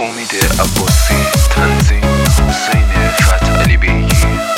امید عباسی، تنظیم حسین فتحعلی بیگی.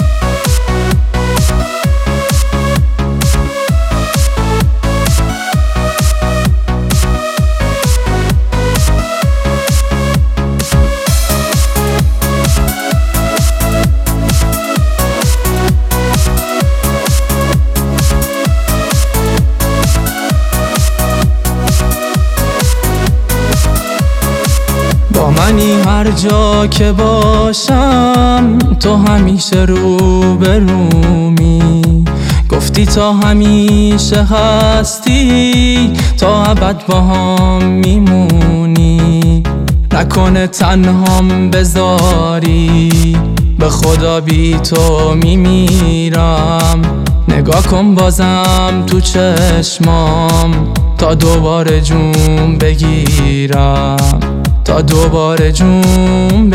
با منی هر جا که باشم، تو همیشه روبرومی. گفتی تا همیشه هستی، تا ابد با هم میمونی. نکنه تنهام بذاری، به خدا بی تو میمیرم. نگاه کن بازم تو چشمام، تا دوباره جون بگیرم، تا دوباره جون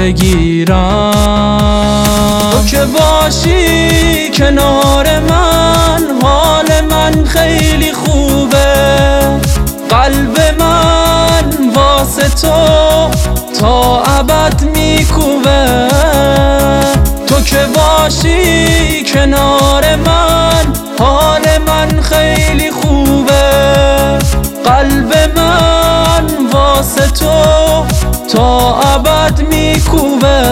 بگیرم. تو که باشی کنار من، حال من خیلی خوبه. قلب من واسه تو تا ابد میکوبه. تو که باشی کنار من، حال من خیلی خوبه. قلب من واسه تو تا ابد میکوبه.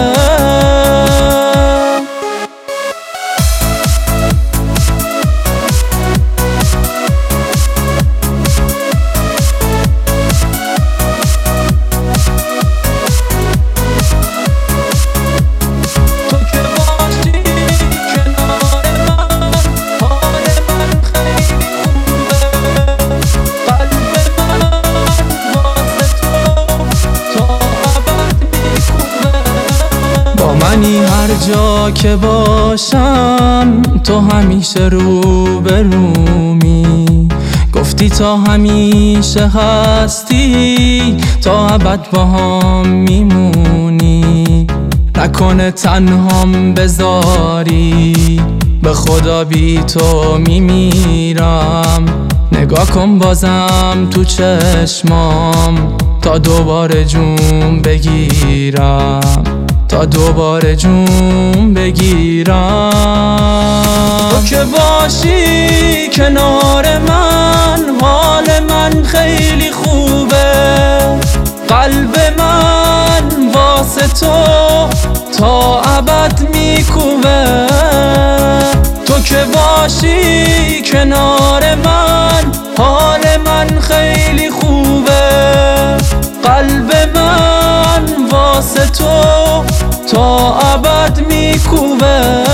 منی هر جا که باشم، تو همیشه روبرومی. گفتی تا همیشه هستی، تا ابد با هم میمونی. نکنه تنهام بذاری، به خدا بی تو میمیرم. نگاه کن بازم تو چشمام، تا دوباره جون بگیرم، تا دوباره جون بگیرم. تو که باشی کنار من، حال من خیلی خوبه. قلب من واسه تو تا ابد میکوبه. تو که باشی کنار من، حال من خیلی خوبه. قلب من واسه تو تا ابد میکوبه.